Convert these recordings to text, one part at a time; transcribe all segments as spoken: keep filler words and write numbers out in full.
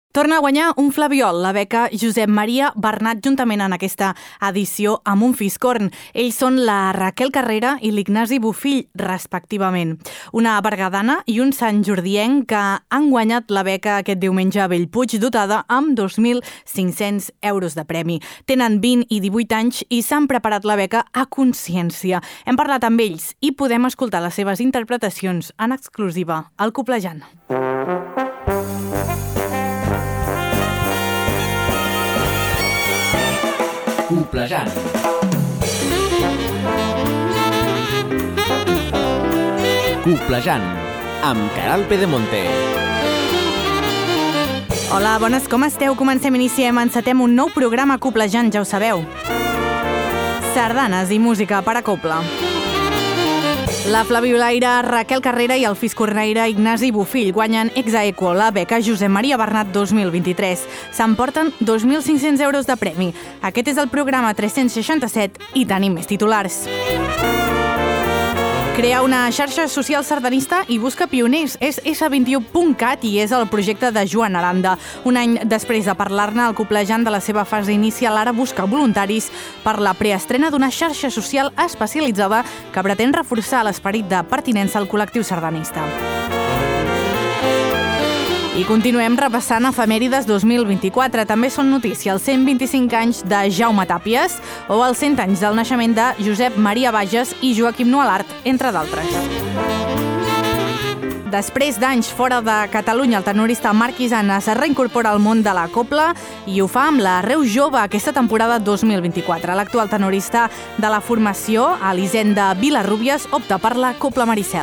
Torna a guanyar un Flabiol, la beca Josep Maria Bernat, juntament en aquesta edició amb un Fiscorn. Ells són la Raquel Carrera i l'Ignasi Bofill, respectivament. Una bergadana i un Sant Jordienc que han guanyat la beca aquest diumenge a Bellpuig, dotada amb dos mil cinc-cents euros de premi. Tenen vint i divuit anys i s'han preparat la beca a consciència. Hem parlat amb ells i podem escoltar les seves interpretacions en exclusiva al Coplejant. Coplejant. Coplejant, amb Caral Pedemonte. Hola, bones, com esteu? Comencem, iniciem, encetem un nou programa Coplejant, ja ho sabeu. Sardanes i música per a copla. La flabiolaire Raquel Carrera i el fiscornaire Ignasi Bofill guanyen ex aequo la beca Josep Maria Bernat dos mil vint-i-tres. S'emporten dos mil cinc-cents euros de premi. Aquest és el programa tres-cents seixanta-set i tenim més titulars. Crea una xarxa social sardanista i busca pioners. És essa vint i u punt cat i és el projecte de Joan Aranda. Un any després de parlar-ne, el Coplejant de la seva fase inicial ara busca voluntaris per la preestrena d'una xarxa social especialitzada que pretén reforçar l'esperit de pertinença al col·lectiu sardanista. I continuem repassant efemèrides dos mil vint-i-quatre. També són notícia els cent vint-i-cinc anys de Jaume Tàpies o els cent anys del naixement de Josep Maria Bages i Joaquim Nualart, entre d'altres. Després d'anys fora de Catalunya, el tenorista Marc Isana es reincorpora al món de la copla i ho fa amb la Reus Jove aquesta temporada dos mil vint-i-quatre. L'actual tenorista de la formació, Elisenda Vilarrúbies, opta per la copla Maricel.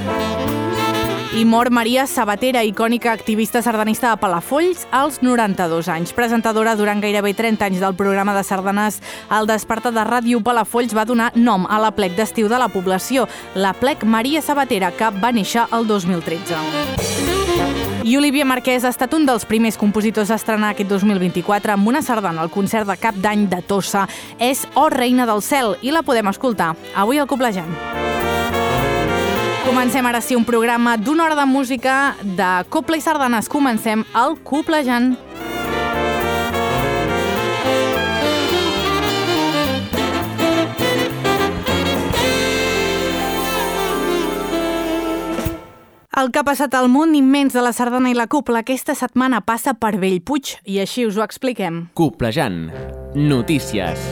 I mor Maria Sabatera, icònica activista sardanista de Palafolls, als noranta-dos anys. Presentadora durant gairebé trenta anys del programa de sardanes, el Despertar de Ràdio Palafolls va donar nom a la plec d'estiu de la població, la plec Maria Sabatera, que va néixer el dos mil tretze. I Olivia Marquès ha estat un dels primers compositors a estrenar aquest dos mil vint-i-quatre amb una sardana al concert de cap d'any de Tossa. És Oh Reina del Cel i la podem escoltar avui al Coplejant. Comencem ara sí un programa d'una hora de música de copla i sardanes. Comencem el Coplejant. El que ha passat al món immens de la sardana i la copla aquesta setmana passa per Bellpuig i així us ho expliquem. Coplejant. Notícies.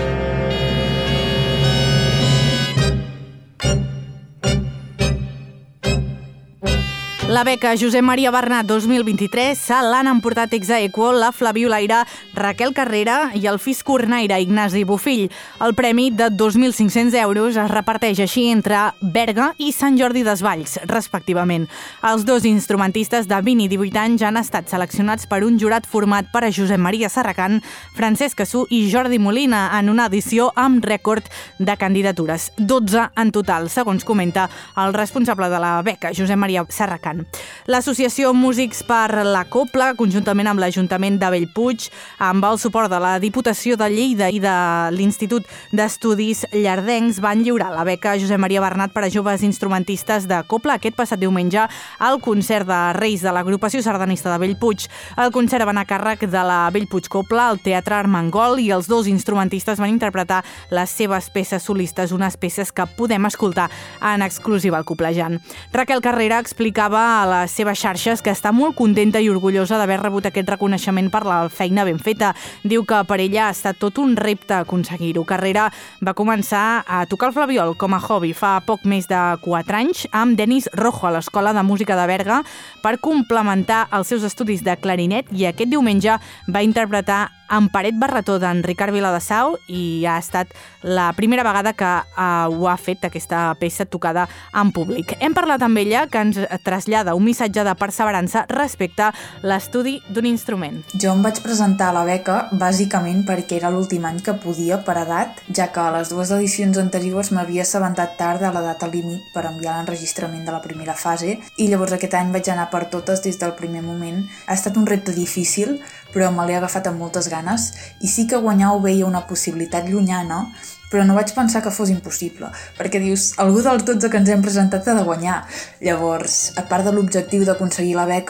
La beca Josep Maria Bernat dos mil vint-i-tres se l'han emportat ex aequo la flabiolaire Raquel Carrera i el fiscornaire Ignasi Bofill. El premi de dos mil cinc-cents euros es reparteix així entre Berga i Sant Jordi Desvalls, respectivament. Els dos instrumentistes de vint i divuit anys han estat seleccionats per un jurat format per a Josep Maria Serracant, Francesc Cassú i Jordi Molina en una edició amb rècord de candidatures. dotze en total, segons comenta el responsable de la beca, Josep Maria Serracant. L'Associació Músics per la Copla, conjuntament amb l'Ajuntament de Bellpuig, amb el suport de la Diputació de Lleida i de l'Institut d'Estudis Llardencs, van lliurar la beca Josep Maria Bernat per a joves instrumentistes de copla aquest passat diumenge al concert de Reis de l'Agrupació Sardanista de Bellpuig. El concert va anar a càrrec de la Bellpuig Copla, al Teatre Armengol, i els dos instrumentistes van interpretar les seves peces solistes, unes peces que podem escoltar en exclusiva al Coplejant. Raquel Carrera explicava a les seves xarxes que està molt contenta i orgullosa d'haver rebut aquest reconeixement per la feina ben feta. Diu que per ella ha estat tot un repte aconseguir-ho. Carrera va començar a tocar el flabiol com a hobby fa poc més de quatre anys amb Denis Rojo a l'Escola de Música de Berga per complementar els seus estudis de clarinet i aquest diumenge va interpretar Emparet Barretó d'en Ricard Viladasau i ha estat la primera vegada que uh, ho ha fet aquesta peça tocada en públic. Hem parlat amb ella que ens trasllada un missatge de perseverança respecte a l'estudi d'un instrument. Jo em vaig presentar a la beca bàsicament perquè era l'últim any que podia per edat, ja que a les dues edicions anteriors m'havia assabentat tard de la data límit per enviar l'enregistrament de la primera fase i llavors aquest any vaig anar per totes des del primer moment. Ha estat un repte difícil, però me l'he agafat amb moltes ganes i sí que guanyar ho veia una possibilitat llunyana, però no vaig pensar que fos impossible, perquè dius, algú dels dotze que ens hem presentat ha de guanyar. Llavors, a part de l'objectiu d'aconseguir la beca,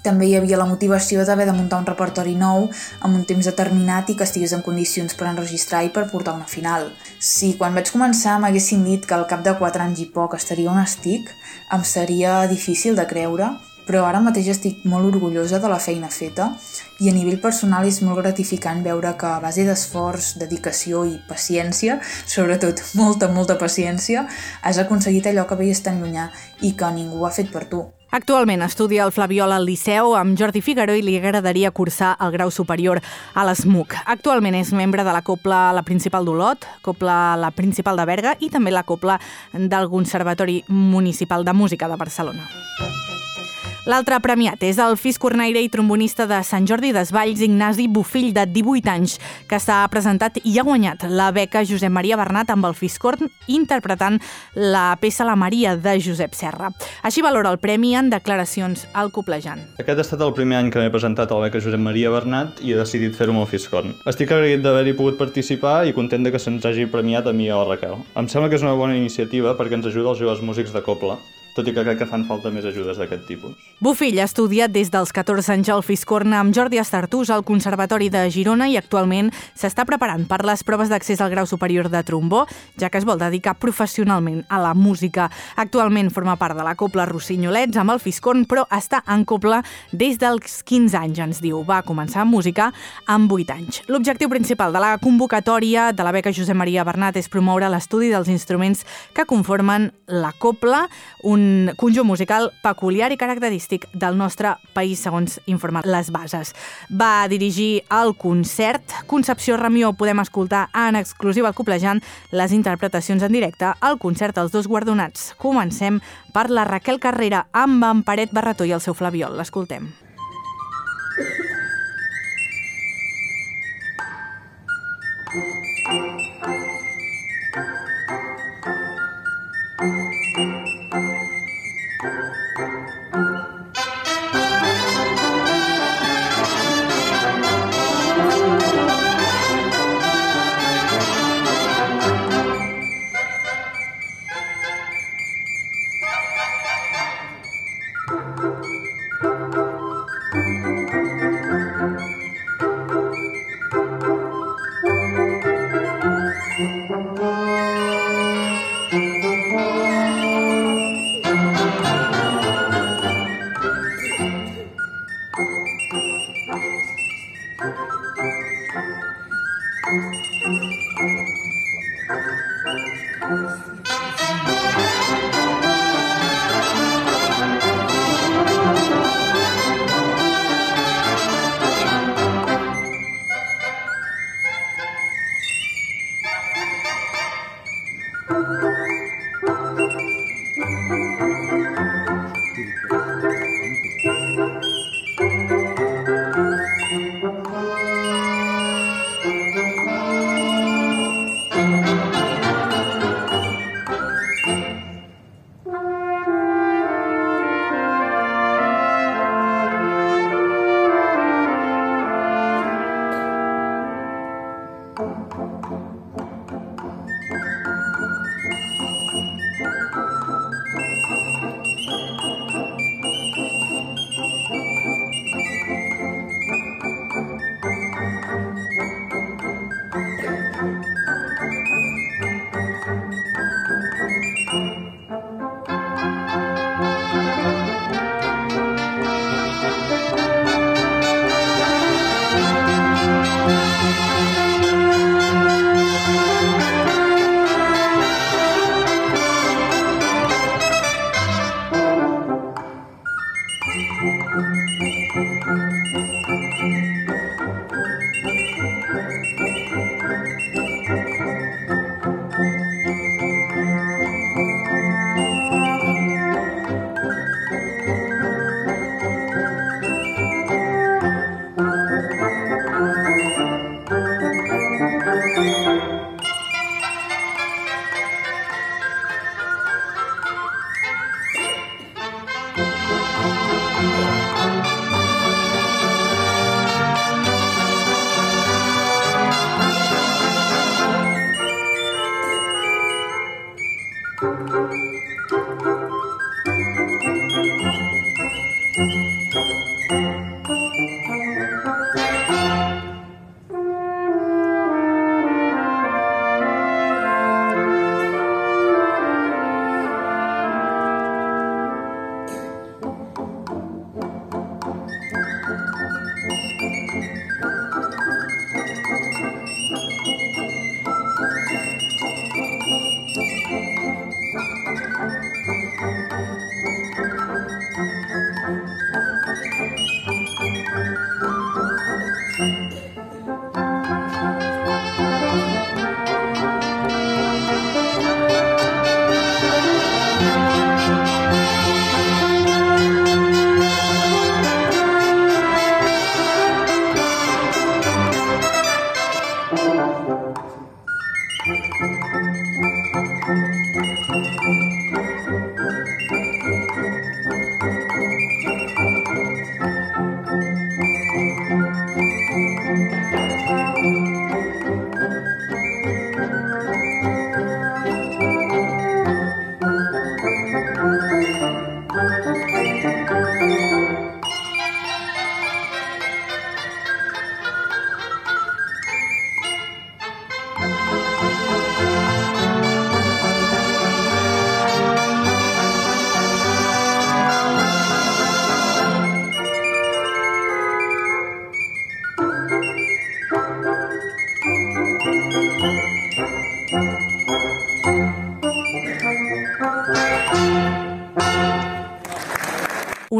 També hi havia la motivació d'haver de muntar un repertori nou amb un temps determinat i que estigués en condicions per enregistrar i per portar una final. Si quan vaig començar m'haguessin dit que al cap de quatre anys i poc estaria on estic, em seria difícil de creure, però ara mateix estic molt orgullosa de la feina feta i a nivell personal és molt gratificant veure que a base d'esforç, dedicació i paciència, sobretot molta, molta paciència, has aconseguit allò que veies tan llunyà i que ningú ha fet per tu. Actualment estudia el Flabiol al Liceu amb Jordi Figaró i li agradaria cursar el grau superior a l'S M U C. Actualment és membre de la Cobla La Principal d'Olot, Cobla La Principal de Berga i també la Cobla del Conservatori Municipal de Música de Barcelona. L'altre premiat és el fiscornaire i trombonista de Sant Jordi Desvalls, Ignasi Bofill, de divuit anys, que s'ha presentat i ha guanyat la beca Josep Maria Bernat amb el Fiscorn, interpretant la peça La Maria de Josep Serra. Així valora el premi en declaracions al Coplejant. Aquest ha estat el primer any que m'he presentat a la beca Josep Maria Bernat i he decidit fer-ho amb el Fiscorn. Estic agraït d'haver-hi pogut participar i content de que se'ns hagi premiat a mi i a la Raquel. Em sembla que és una bona iniciativa perquè ens ajuda als joves músics de cobla, tot i que crec que fan falta més ajudes d'aquest tipus. Bofill ha estudiat des dels catorze anys al Fiscorn amb Jordi Estartús al Conservatori de Girona i actualment s'està preparant per les proves d'accés al grau superior de trombó, ja que es vol dedicar professionalment a la música. Actualment forma part de la Cobla Rossinyolets amb el Fiscorn, però està en cobla des dels quinze anys, ens diu. Va començar amb música amb vuit anys. L'objectiu principal de la convocatòria de la beca Josep Maria Bernat és promoure l'estudi dels instruments que conformen la cobla, un conjunt musical peculiar i característic del nostre país, segons informen les bases. Va dirigir el concert. Concepció Ramió podem escoltar en exclusiva al Coplejant les interpretacions en directe al concert dels dos guardonats. Comencem per la Raquel Carrera amb en Paret Barretó i el seu Flabiol. L'escoltem.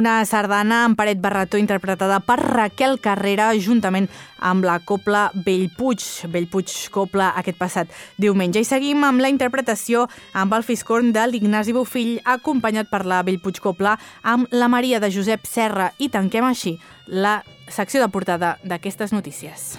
una sardana en paret barretó interpretada per Raquel Carrera juntament amb la Copla Bellpuig. Bellpuig Copla aquest passat diumenge. I seguim amb la interpretació amb el fiscorn de l'Ignasi Bofill, acompanyat per la Bellpuig Copla amb la Maria de Josep Serra. I tanquem així la secció de portada d'aquestes notícies.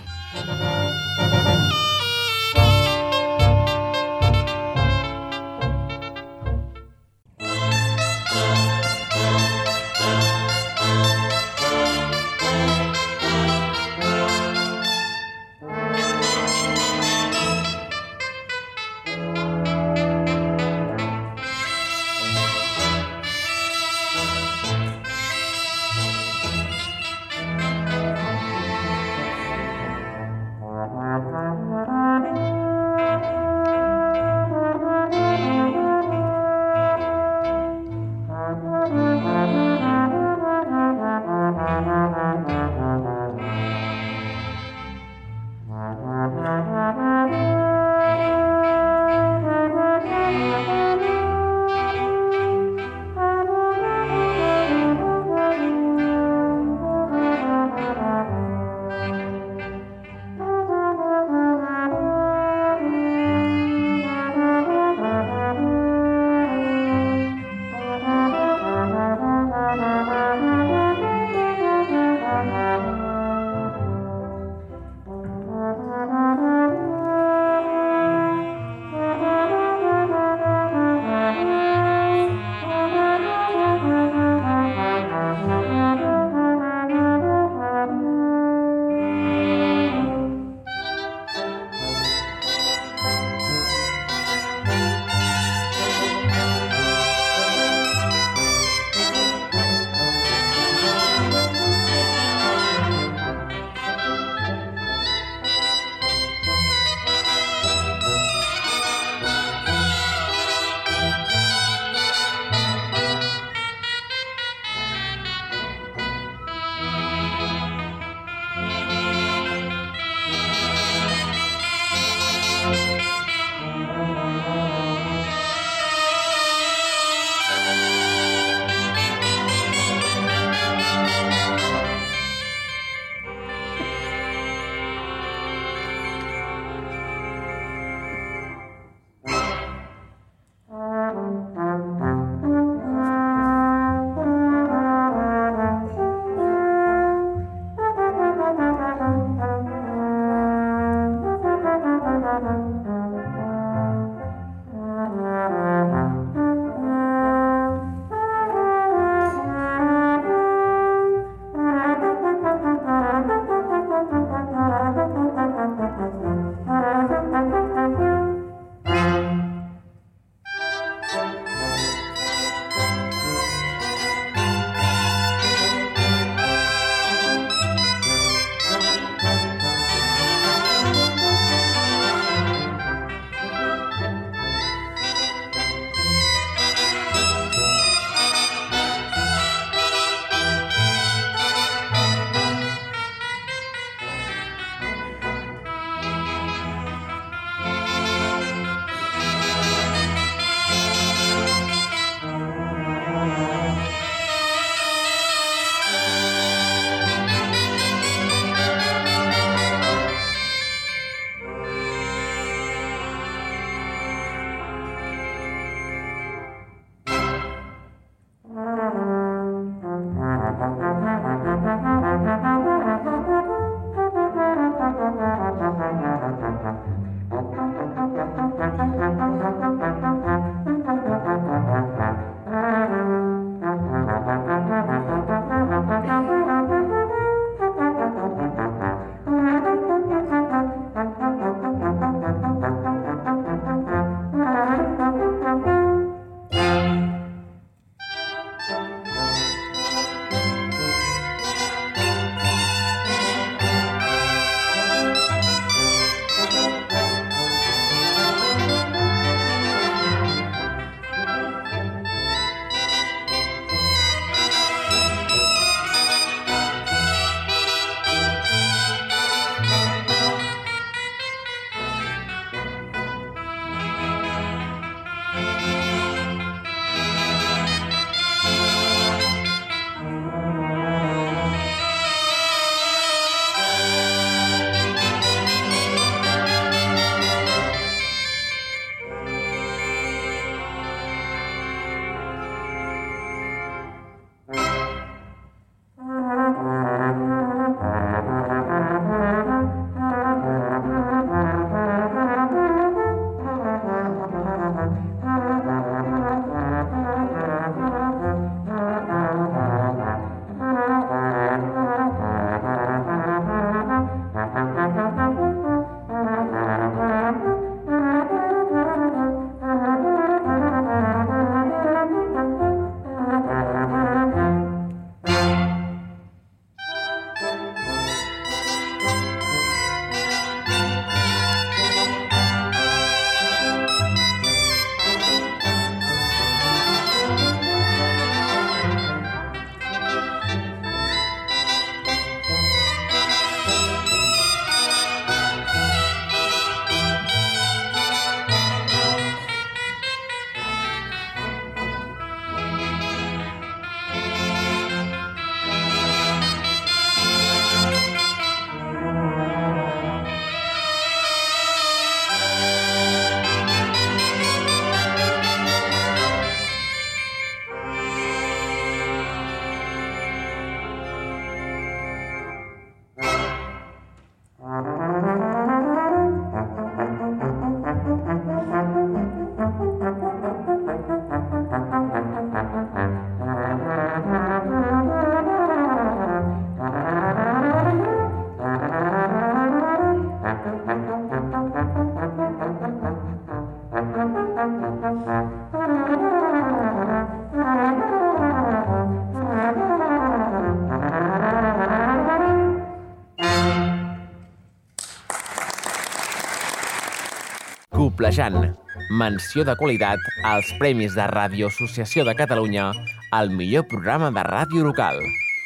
Coplejant, menció de qualitat als Premis de Ràdio Associació de Catalunya al millor programa de ràdio local.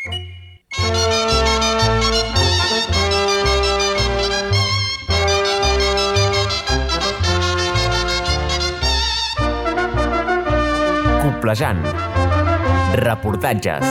Coplejant. Reportatges.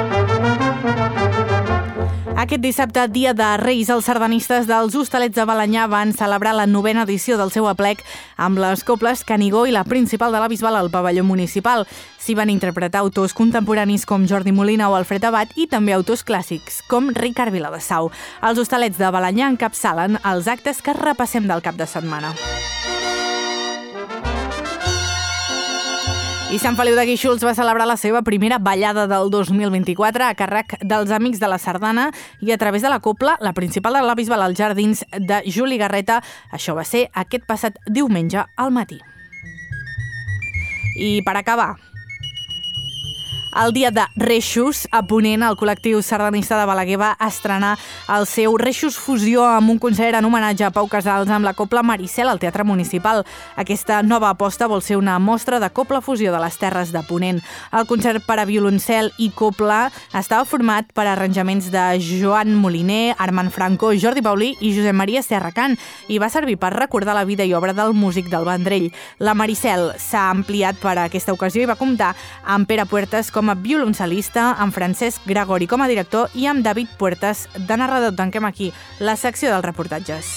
Aquest dissabte, dia de Reis, els sardanistes dels Hostalets de Balenyà van celebrar la novena edició del seu aplec amb les coples Canigó i la principal de la Bisbal al pavelló municipal. S'hi van interpretar autors contemporanis com Jordi Molina o Alfred Abad i també autors clàssics com Ricard Viladesau. Els Hostalets de Balenyà encapçalen els actes que repassem del cap de setmana. I Sant Feliu de Guíxols va celebrar la seva primera ballada del dos mil vint-i-quatre a càrrec dels Amics de la Sardana i a través de la copla, la principal de la Bisbal als Jardins de Juli Garreta. Això va ser aquest passat diumenge al matí. I per acabar, el dia de Reixos, a Ponent, el col·lectiu sardanista de Balaguer va estrenar el seu Reixos Fusió amb un concert en homenatge a Pau Casals amb la copla Maricel al Teatre Municipal. Aquesta nova aposta vol ser una mostra de copla fusió de les terres de Ponent. El concert per a violoncel i copla estava format per arranjaments de Joan Moliner, Armand Franco, Jordi Paulí i Josep Maria Serracant i va servir per recordar la vida i obra del músic del Vendrell. La Maricel s'ha ampliat per a aquesta ocasió i va comptar amb Pere Puertas com a violoncelista, amb Francesc Gregori com a director i amb David Puertas de narrador. Tanquem aquí la secció dels reportatges.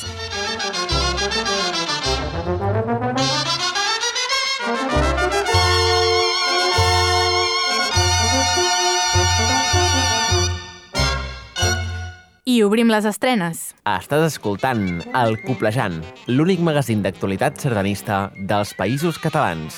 I obrim les estrenes. Estàs escoltant el Coplejant, l'únic magazín d'actualitat sardanista dels Països Catalans.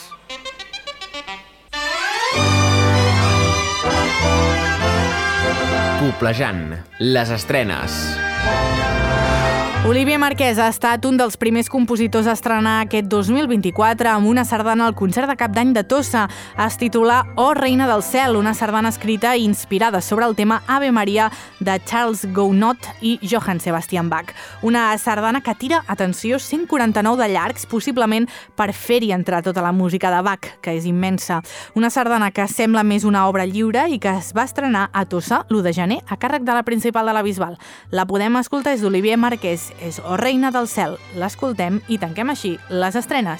Coplejant, les estrenes. Olivier Marquès ha estat un dels primers compositors a estrenar aquest dos mil vint-i-quatre amb una sardana al concert de cap d'any de Tossa. Es titula Oh Reina del Cel, una sardana escrita i inspirada sobre el tema Ave Maria de Charles Gounod i Johann Sebastian Bach. Una sardana que tira, atenció, cent quaranta-nou de llargs, possiblement per fer-hi entrar tota la música de Bach, que és immensa. Una sardana que sembla més una obra lliure i que es va estrenar a Tossa l'u de gener a càrrec de la principal de la Bisbal. La podem escoltar, és d'Olivier Marquès, és Oh Reina del Cel. L'escoltem i tanquem així les estrenes.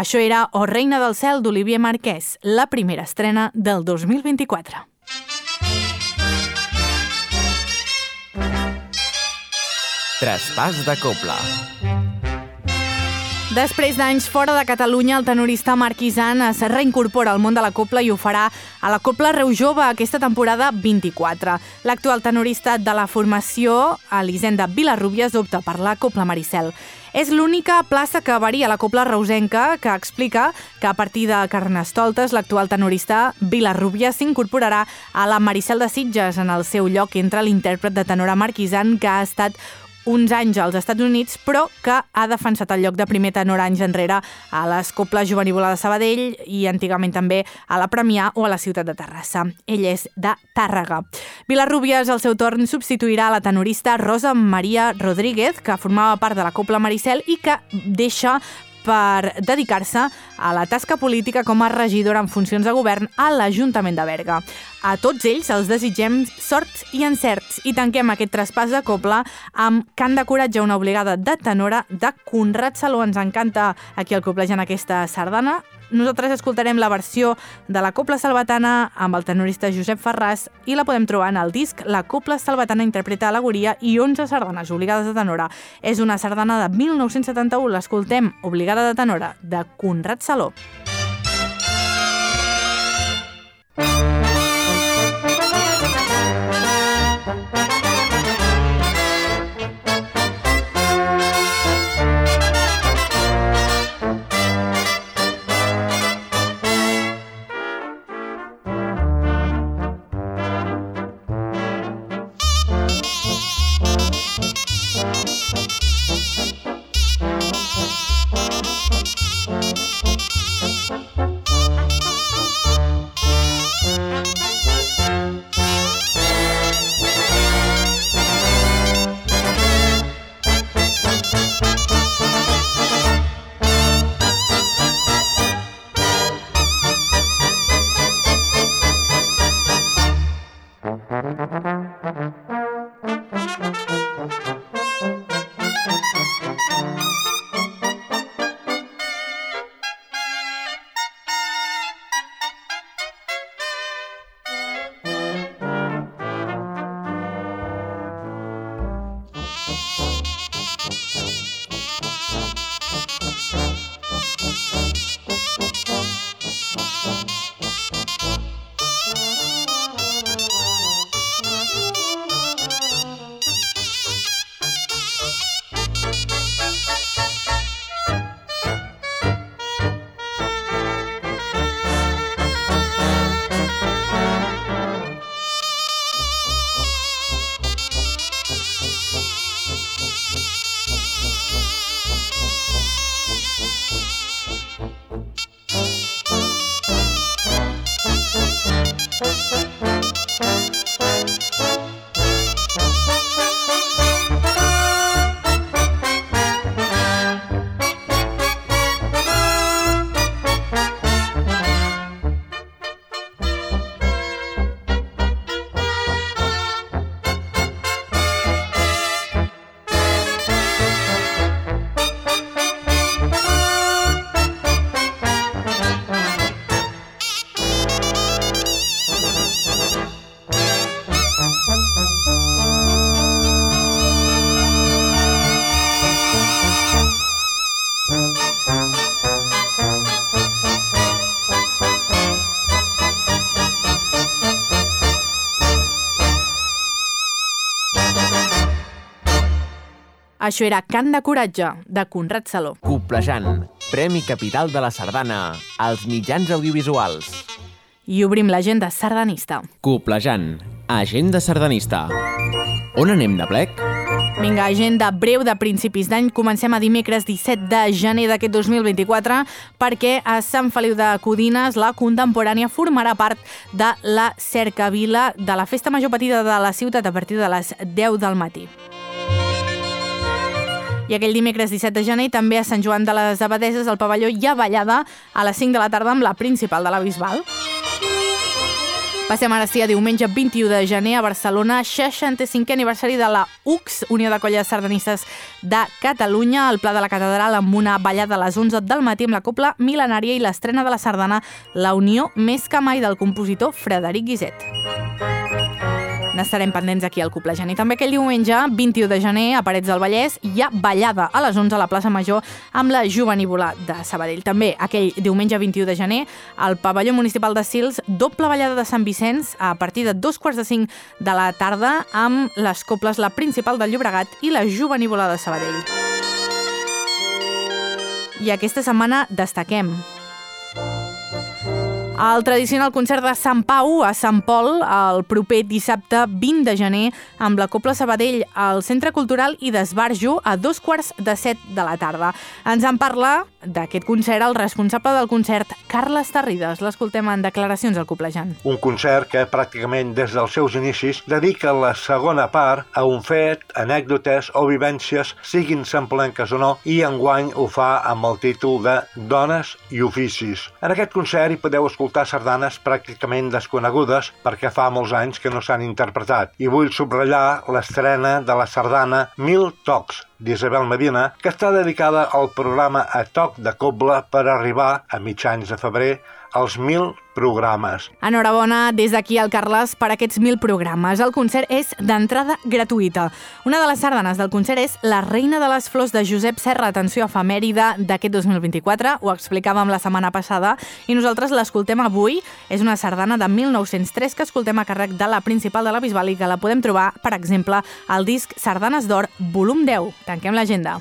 Això era O Reina del Cel d'Olivier Marquès, la primera estrena del dos mil vint-i-quatre. Traspàs de cobla. Després d'anys fora de Catalunya, el tenorista Marc Isan es reincorpora al món de la cobla i ho farà a la Cobla Reu Jove aquesta temporada vint-i-quatre. L'actual tenorista de la formació, Elisenda Vilarrubias, opta per la Cobla Maricel. És l'única plaça que varia la cobla reusenca, que explica que a partir de Carnestoltes l'actual tenorista Vilarrubias s'incorporarà a la Maricel de Sitges. En el seu lloc entra l'intèrpret de tenora Marc Isan, que ha estat uns anys als Estats Units, però que ha defensat el lloc de primer tenor anys enrere a les Cobles Jovenívola de Sabadell i antigament també a la Premià o a la ciutat de Terrassa. Ell és de Tàrrega. Vilarrubias, al seu torn, substituirà la tenorista Rosa Maria Rodríguez, que formava part de la Cobla Maricel i que deixa per dedicar-se a la tasca política com a regidora en funcions de govern a l'Ajuntament de Berga. A tots ells els desitgem sort i encerts i tanquem aquest traspàs de cobla amb Cant de Coratge, una obligada de tenora de Conrad Saló. Ens encanta aquí el coblejant aquesta sardana. Nosaltres escoltarem la versió de la Cobla Salvatana amb el tenorista Josep Ferràs i la podem trobar en el disc La Cobla Salvatana interpreta al·legoria i onze sardanes obligades de tenora. És una sardana de mil nou-cents setanta-u, l'escoltem, obligada de tenora, de Conrad Saló. Això era Cant de Coratge, de Conrad Saló. Coblejant, Premi Capital de la Sardana, als mitjans audiovisuals. I obrim l'agenda sardanista. Coblejant, agenda sardanista. On anem de plec? Vinga, agenda breu de principis d'any. Comencem a dimecres disset de gener d'aquest dos mil vint-i-quatre perquè a Sant Feliu de Codines la contemporània formarà part de la cercavila de la Festa Major Petita de la ciutat a partir de les deu del matí. I aquell dimecres disset de gener també a Sant Joan de les Abadeses al pavelló hi ha ballada a les cinc de la tarda amb la principal de la Bisbal. Passem ara sí a diumenge vint-i-u de gener a Barcelona, seixanta-cinquè aniversari de la U C S, Unió de Colles Sardanistes de Catalunya, al Pla de la Catedral amb una ballada a les onze del matí amb la cobla mil·lenària i l'estrena de la sardana La Unió més que mai del compositor Frederic Guiset. N'estarem pendents aquí al Coplejant. I també aquell diumenge, vint-i-u de gener, a Parets del Vallès, hi ha ballada a les onze a la plaça Major amb la Jovenívola de Sabadell. També aquell diumenge vint-i-u de gener, al pavelló municipal de Sils, doble ballada de Sant Vicenç a partir de dos quarts de cinc de la tarda amb les cobles La Principal del Llobregat i la Jovenívola de Sabadell. I aquesta setmana destaquem el tradicional concert de Sant Pau a Sant Pol el proper dissabte vint de gener amb la Cobla Sabadell al Centre Cultural i d'Esbarjo a dos quarts de set de la tarda. Ens en parla d'aquest concert el responsable del concert, Carles Tarrides. L'escoltem en declaracions al Coplejant. Un concert que pràcticament des dels seus inicis dedica la segona part a un fet, anècdotes o vivències, siguin semblanques o no, i enguany ho fa amb el títol de Dones i Oficis. En aquest concert hi podeu escoltar escoltar sardanes pràcticament desconegudes perquè fa molts anys que no s'han interpretat. I vull subratllar l'estrena de la sardana Mil Tocs d'Isabel Medina, que està dedicada al programa A Toc de Cobla per arribar a mitjans de febrer als mil programes. Enhorabona des d'aquí al Carles per aquests mil programes. El concert és d'entrada gratuïta. Una de les sardanes del concert és La Reina de les Flors de Josep Serra, atenció, efemèride d'aquest dos mil vint-i-quatre, ho explicàvem la setmana passada, i nosaltres l'escoltem avui. És una sardana de mil nou-cents tres que escoltem a càrrec de la Principal de la Bisbal i que la podem trobar, per exemple, al disc Sardanes d'Or, volum deu. Tanquem l'agenda.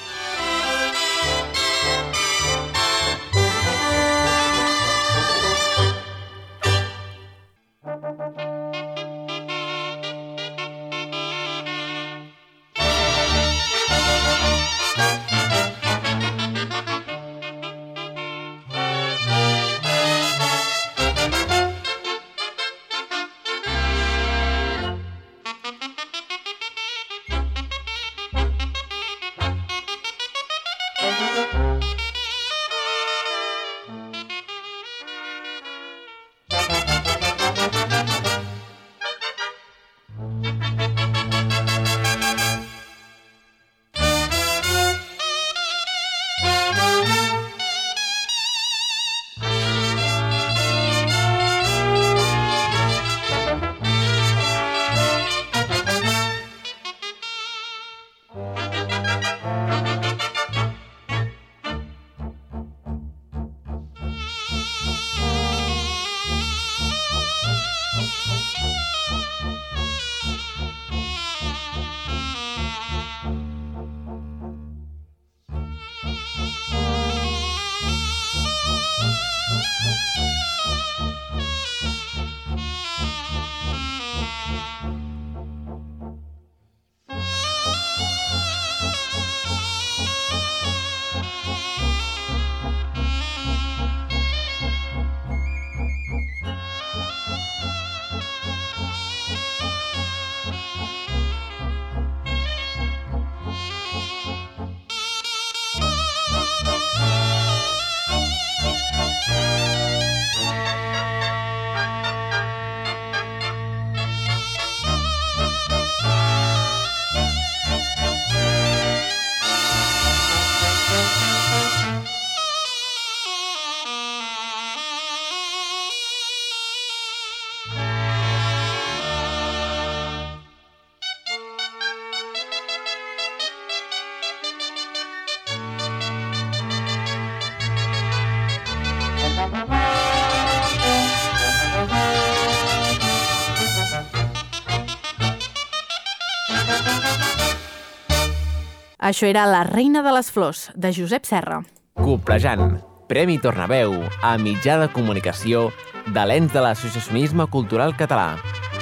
Això era La Reina de les Flors, de Josep Serra. Coplejant, Premi Tornaveu a mitjà de comunicació de l'Ens de l'Associacionisme Cultural Català.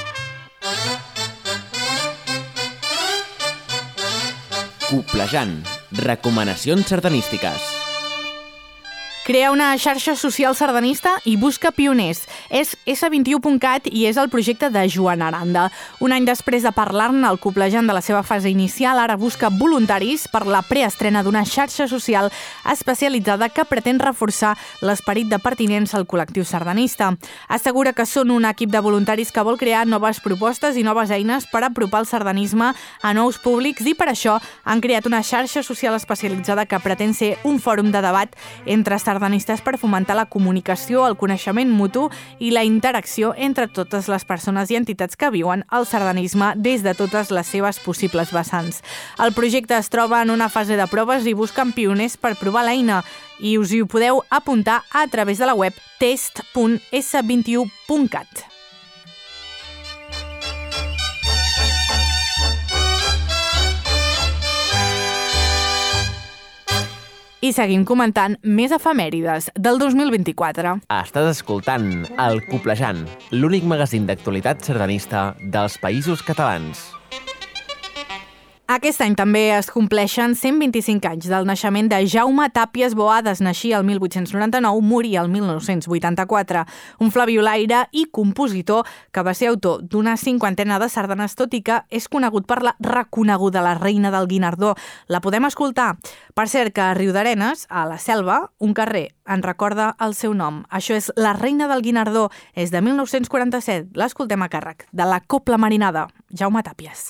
Coplejant, recomanacions sardanístiques. Crea una xarxa social sardanista i busca pioners. És esse vint i u punt cat i és el projecte de Joan Aranda. Un any després de parlar-ne, el Coblejant de la seva fase inicial ara busca voluntaris per la preestrena d'una xarxa social especialitzada que pretén reforçar l'esperit de pertinença al col·lectiu sardanista. Assegura que són un equip de voluntaris que vol crear noves propostes i noves eines per apropar el sardanisme a nous públics i per això han creat una xarxa social especialitzada que pretén ser un fòrum de debat entre sardanistes per fomentar la comunicació, el coneixement mutu i la interacció entre totes les persones i entitats que viuen el sardanisme des de totes les seves possibles vessants. El projecte es troba en una fase de proves i busquen pioners per provar l'eina i us hi podeu apuntar a través de la web test punt esse vint i u punt cat. I seguim comentant més efemèrides del dos mil vint-i-quatre. Estàs escoltant El Coblejant, l'únic magazín d'actualitat sardanista dels Països Catalans. Aquest any també es compleixen cent vint-i-cinc anys del naixement de Jaume Tàpies Boades. Naixia el mil vuit-cents noranta-nou, moria el mil nou-cents vuitanta-quatre. Un flabiolaire i compositor que va ser autor d'una cinquantena de sardanes, tot i que és conegut per la reconeguda La Reina del Guinardó. La podem escoltar. Per cert que a Riudarenes, a la Selva, un carrer en recorda el seu nom. Això és La Reina del Guinardó, és de mil nou-cents quaranta-set. L'escoltem a càrrec de la Copla Marinada, Jaume Tàpies.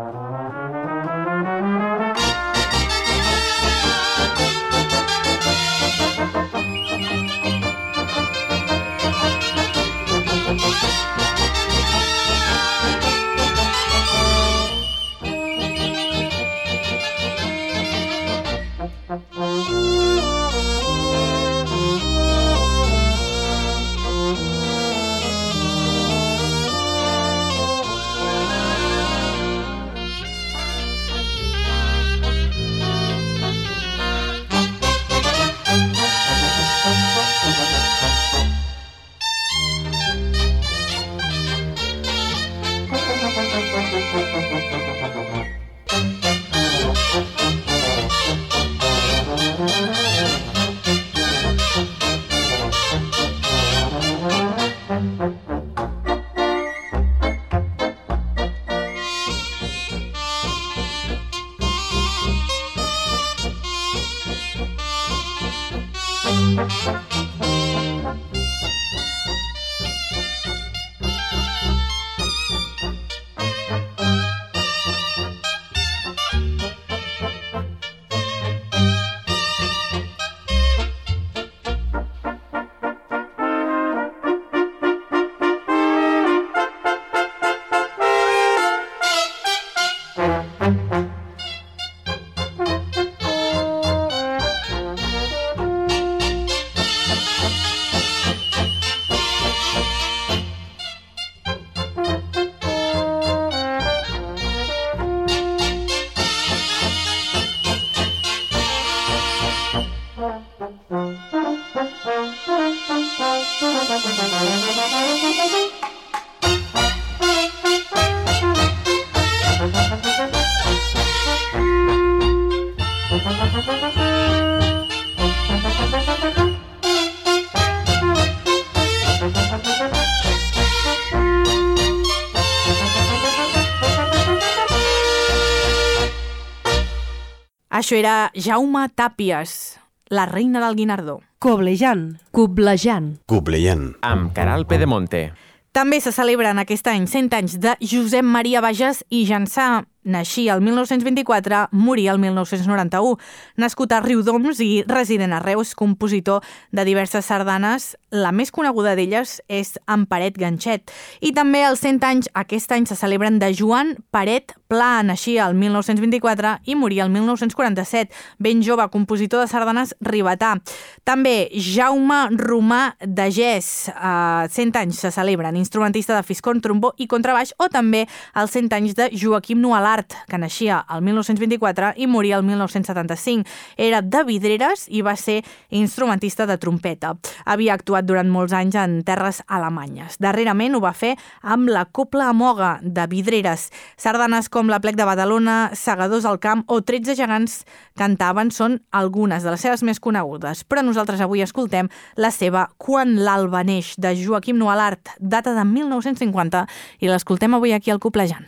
Això era Jaume Tàpies, La Reina del Guinardó. Coblejant. Coblejant. Coblejant. Amb Caral Pedemonte. També se celebren aquest any cent anys de Josep Maria Bages i Jansà. Naixia el mil nou-cents vint-i-quatre, moria el mil nou-cents noranta-u. Nascut a Riudoms i resident a Reus, compositor de diverses sardanes, la més coneguda d'elles és En Paret Ganxet. I també els cent anys aquest any se celebren de Joan Paret Pla. Naixia el mil nou-cents vint-i-quatre i moria el mil nou-cents quaranta-set. Ben jove, compositor de sardanes ribetà. També Jaume Romà de Gès. Uh, cent anys se celebren, instrumentista de fiscorn, trombó i contrabaix, o també els cent anys de Joaquim Nualart, que naixia el mil nou-cents vint-i-quatre i moria el mil nou-cents setanta-cinc. Era de Vidreres i va ser instrumentista de trompeta. Havia actuat actuat durant molts anys en terres alemanyes. Darrerament ho va fer amb la Cobla Moga de Vidreres. Sardanes com la Plec de Badalona, Segadors al Camp o tretze gegants cantaven són algunes de les seves més conegudes, però nosaltres avui escoltem la seva Quan l'alba neix, de Joaquim Nualart, data de mil nou-cents cinquanta, i l'escoltem avui aquí al Coplejant.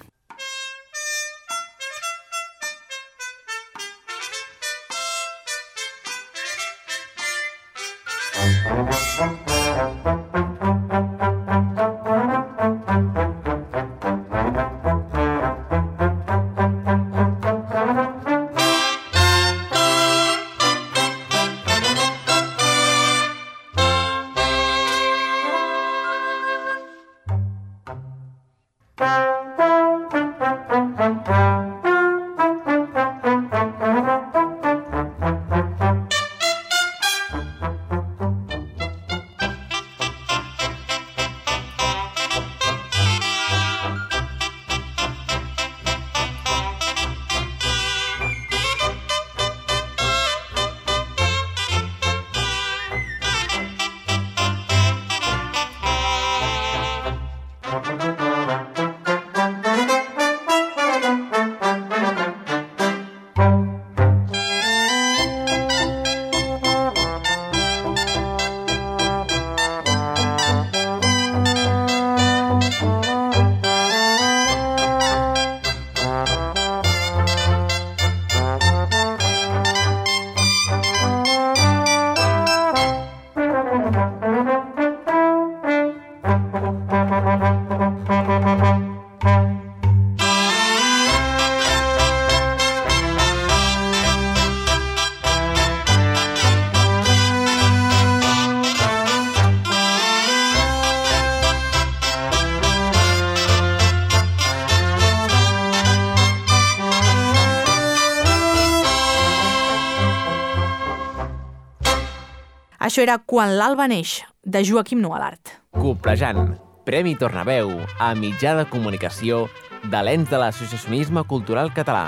Això era Quan l'alba neix, de Joaquim Nualart. Coplejant, Premi Tornaveu a mitjà de comunicació de l'ens de l'associacionisme cultural català.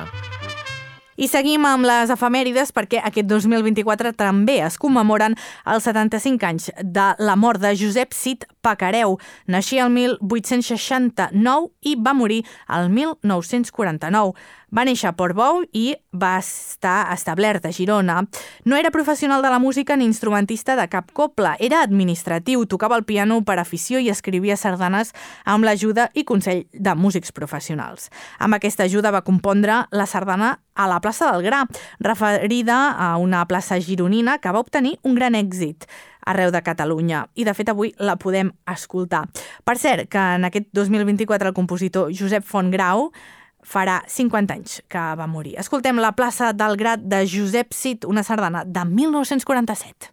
I seguim amb les efemèrides perquè aquest dos mil vint-i-quatre també es commemoren els setanta-cinc anys de la mort de Josep Cid Pacareu. Naixia el mil vuit-cents seixanta-nou i va morir el mil nou-cents quaranta-nou. Va néixer a Portbou i va estar establert a Girona. No era professional de la música ni instrumentista de cap cobla. Era administratiu, tocava el piano per afició i escrivia sardanes amb l'ajuda i consell de músics professionals. Amb aquesta ajuda va compondre la sardana a la plaça del Gra, referida a una plaça gironina que va obtenir un gran èxit arreu de Catalunya. I, de fet, avui la podem escoltar. Per cert, que en aquest dos mil vint-i-quatre el compositor Josep Fontgrau farà cinquanta anys que va morir. Escoltem la plaça del Gra de Josep Cid, una sardana de mil nou-cents quaranta-set.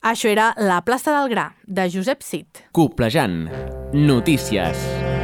Això era La plaça del Gra, de Josep Cid. Coplejant. Notícies.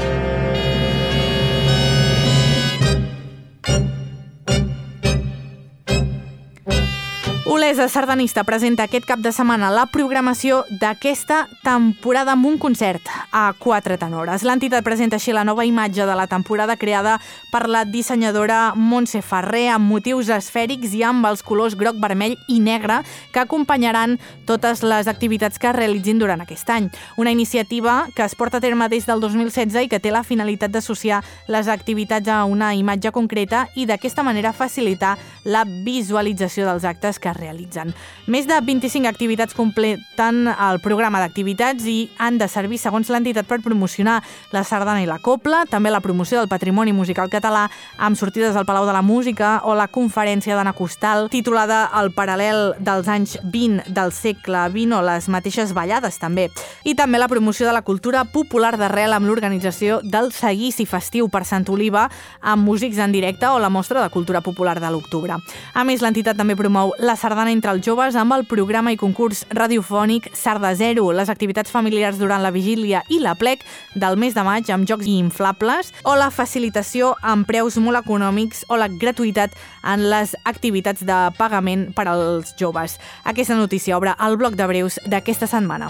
Olesa Sardanista presenta aquest cap de setmana la programació d'aquesta temporada amb un concert a quatre tenores. L'entitat presenta així la nova imatge de la temporada creada per la dissenyadora Montse Ferrer amb motius esfèrics i amb els colors groc, vermell i negre que acompanyaran totes les activitats que es realitzin durant aquest any. Una iniciativa que es porta a terme des del dos mil setze i que té la finalitat d'associar les activitats a una imatge concreta i d'aquesta manera facilitar la visualització dels actes que es realitzen. Més de vint-i-cinc activitats completen el programa d'activitats i han de servir, segons l'entitat, per promocionar la sardana i la copla, també la promoció del patrimoni musical català amb sortides al Palau de la Música o la conferència d'Anna Costal titulada El paral·lel dels anys vint del segle vint o les mateixes ballades també. I també la promoció de la cultura popular d'arrel amb l'organització del seguici festiu per Sant Oliva amb músics en directe o la mostra de cultura popular de l'octubre. A més, l'entitat també promou la sardana entre els joves amb el programa i concurs radiofònic Sarda Zero, les activitats familiars durant la vigília i l'aplec del mes de maig amb jocs inflables o la facilitació amb preus molt econòmics o la gratuïtat en les activitats de pagament per als joves. Aquesta notícia obre el bloc de breus d'aquesta setmana.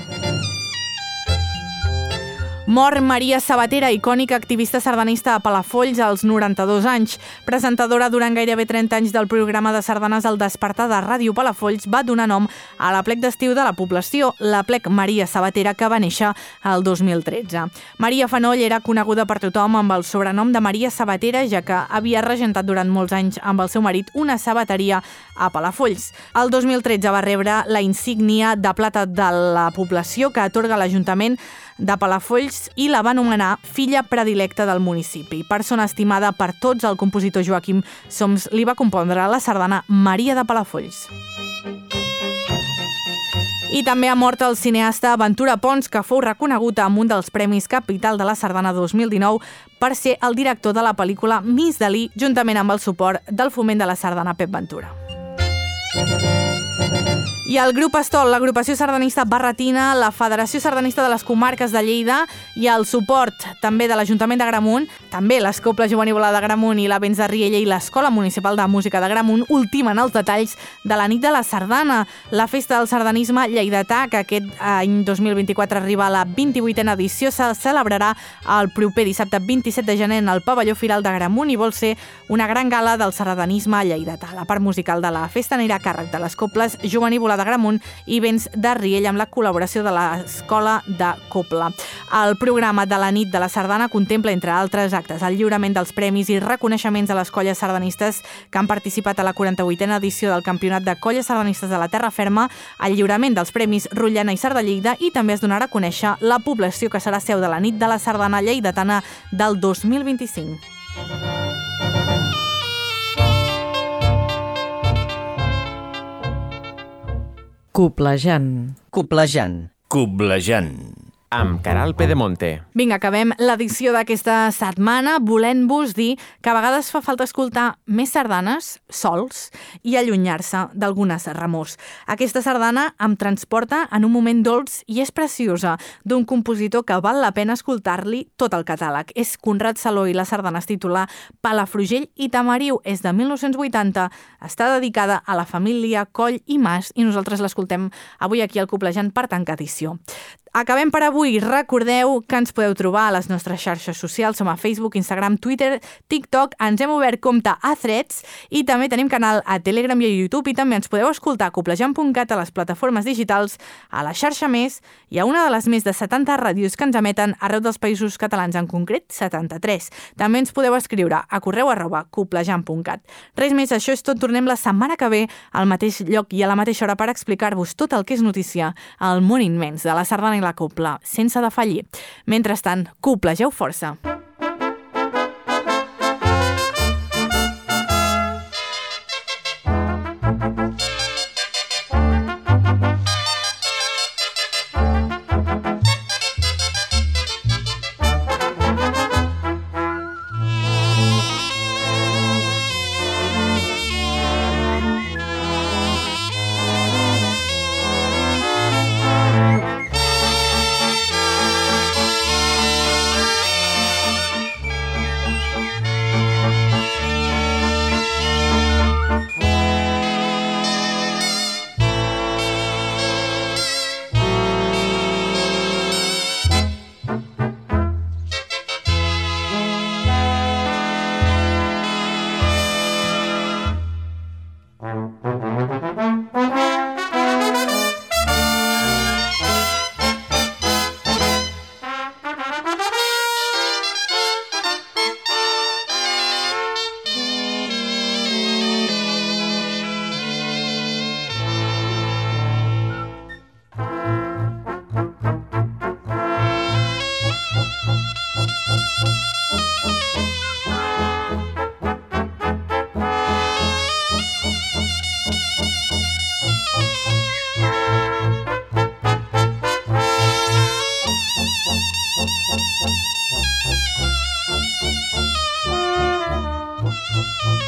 Mor Maria Sabatera, icònica activista sardanista a Palafolls als noranta-dos anys. Presentadora durant gairebé trenta anys del programa de sardanes El Despertar de Ràdio Palafolls, va donar nom a l'aplec d'estiu de la població, l'aplec Maria Sabatera, que va néixer el dos mil tretze. Maria Fanoll era coneguda per tothom amb el sobrenom de Maria Sabatera, ja que havia regentat durant molts anys amb el seu marit una sabateria a Palafolls. El dos mil tretze va rebre la insígnia de plata de la població que atorga l'Ajuntament de Palafolls i la va anomenar filla predilecta del municipi. Persona estimada per tots, el compositor Joaquim Soms li va compondre la sardana Maria de Palafolls. I també ha mort el cineasta Ventura Pons, que fou reconegut amb un dels Premis Capital de la Sardana dos mil dinou per ser el director de la pel·lícula Miss Dalí, juntament amb el suport del Foment de la Sardana Pep Ventura. I el grup Estol, l'agrupació sardanista barretina, la Federació Sardanista de les Comarques de Lleida i el suport també de l'Ajuntament d'Agramunt, també l'Escopla Jovenívola d'Agramunt i la Vents de Riella i l'Escola Municipal de Música d'Agramunt ultimen els detalls de la nit de la sardana, la festa del sardanisme lleidatà, que aquest any dos mil vint-i-quatre arriba a la vint-i-vuitena edició, se celebrarà el proper dissabte vint-i-set de gener en el pavelló Firal d'Agramunt i vol ser una gran gala del sardanisme lleidatà. La part musical de la festa anirà a càrrec de les Coples Jovenívola d'Agramunt i Vents de Riella amb la col·laboració de l'Escola de Copla. El programa de la nit de la sardana contempla, entre altres actes, el lliurament dels premis i reconeixements a les colles sardanistes que han participat a la quaranta-vuitena edició del Campionat de Colles Sardanistes de la Terra Ferma, el lliurament dels premis Rotllana i Sardallida i també es donarà a conèixer la població que serà seu de la nit de la sardana lleidatana del dos mil vint-i-cinc. Coplejant. Coplejant. Coblejant. Amb Caral Pedemonte. Vinga, acabem l'edició d'aquesta setmana volent-vos dir que a vegades fa falta escoltar més sardanes sols i allunyar-se d'algunes remors. Aquesta sardana em transporta en un moment dolç i és preciosa, d'un compositor que val la pena escoltar-li tot el catàleg. És Conrad Saló i la sardana es titula Palafrugell i Tamariu. És de mil nou-cents vuitanta, està dedicada a la família Coll i Mas i nosaltres l'escoltem avui aquí al Coplejant per tancar edició. Acabem per avui. Recordeu que ens podeu trobar a les nostres xarxes socials. Som a Facebook, Instagram, Twitter, TikTok. Ens hem obert compte a Threads i també tenim canal a Telegram i a YouTube i també ens podeu escoltar a coplejant punt cat a les plataformes digitals, a la xarxa Més i a una de les més de setanta ràdios que ens emeten arreu dels països catalans, en concret setanta-tres. També ens podeu escriure a correu arroba coplejant punt cat. Res més, això és tot. Tornem la setmana que ve al mateix lloc i a la mateixa hora per explicar-vos tot el que és notícia al món immens de la sardana i la copla, sense defallir. Mentrestant, coplegeu força.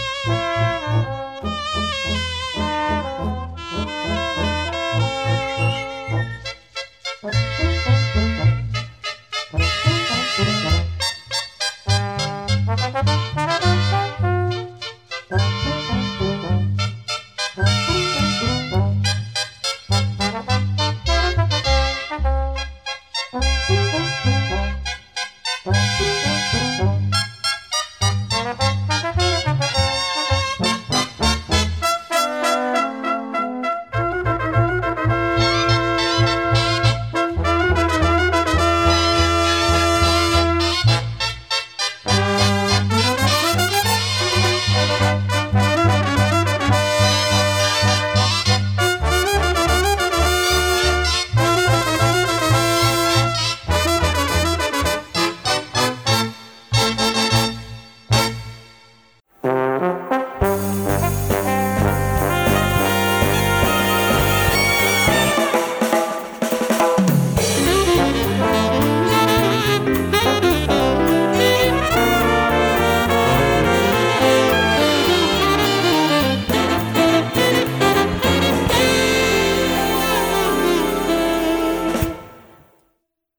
Thank you.